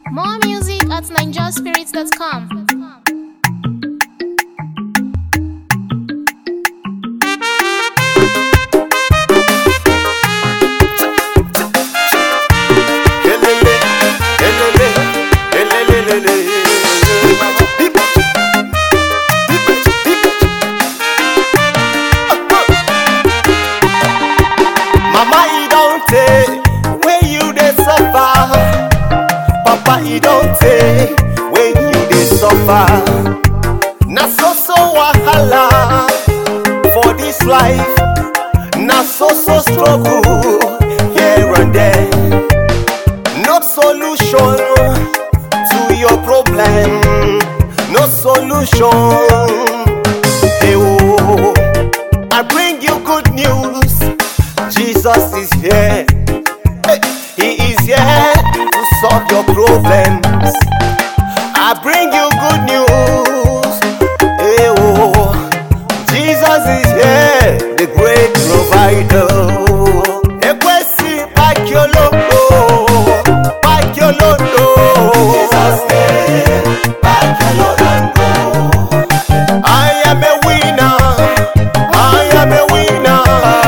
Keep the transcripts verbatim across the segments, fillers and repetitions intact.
More music at ninja spirits dot com. Mama, you don't take when you dey suffer. Papa, you don't take when you dey suffer. Na so so wahala for this life. Na so so struggle here and there. No solution to your problem. No solution. Hey, oh, I bring you good news. Jesus is here. Hey, he is here to solve your problems. I bring you good news. Hey, oh, Jesus is here, the great provider. Ekwesi pakiolondo, pakiolondo. Jesus here, pakiolondo. I am a winner. I am a winner.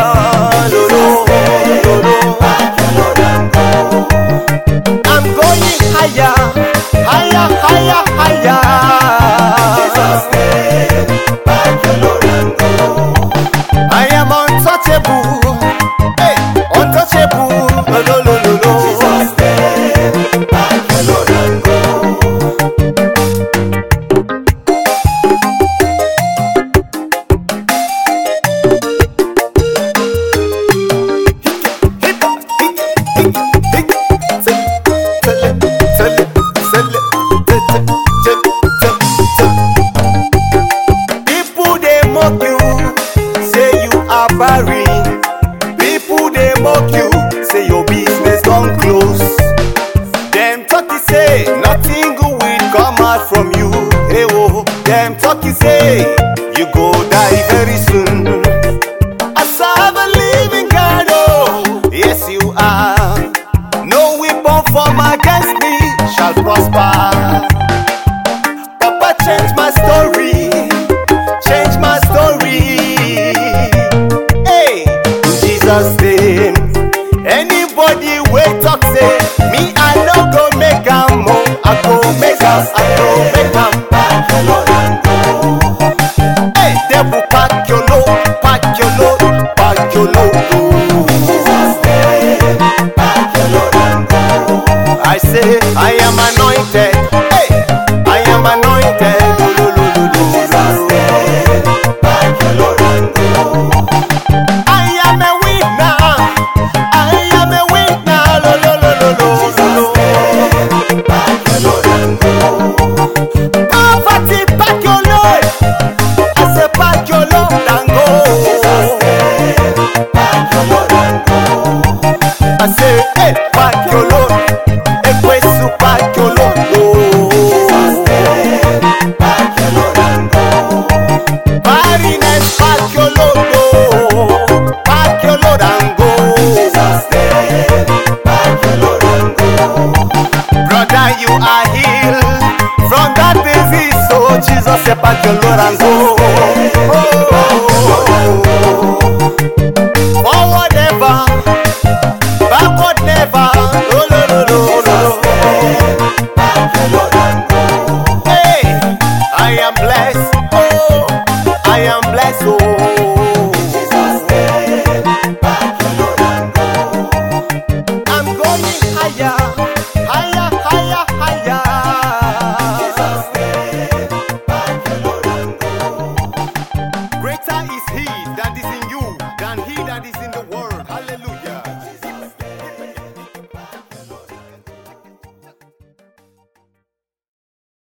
I'm going higher, higher, higher, higher. Jesus name, back your Lord and go. I am untouchable, hey, untouchable. No, no, no, no, no. Jesus name, back your Lord and go. People they mock you, say you are barren. People they mock you, say your business don't close. Them talking say nothing good will come out from you. Hey oh, them talking say you go die very soon. I serve a living God, oh yes you are. No weapon formed against me shall prosper. Papa change my story, change my story. Hey, in Jesus' name. Anybody wait talk say me I no go make am more. I go make am, I go make am. Pack your load and go. Hey, devil pack your load, pack your load, pack your load. Jesus' name, pack your load and go. I say I am anointed. Hey, I am anointed. Jesus' name, pack your load and go. I am a winner. I am a winner. Lo, lo, lo, lo, lo, Jesus' name, pack your load and go. Poverty, pack your load. I say pack your load and go. Jesus' name, pack your load and go. I say hey, pack your load. Ekwesu pack your load. Jesus' name, pack your load and go. Barrenness, pack your load. Pack your load and go. Jesus' name, pack your load and go. Brother, you are healed from that disease. So Jesus said, pack your load and go. Forward never, backward never. No, no, no, no, no. Pack your load and go. Hey, I am blessed. Oh, I am blessed. Oh.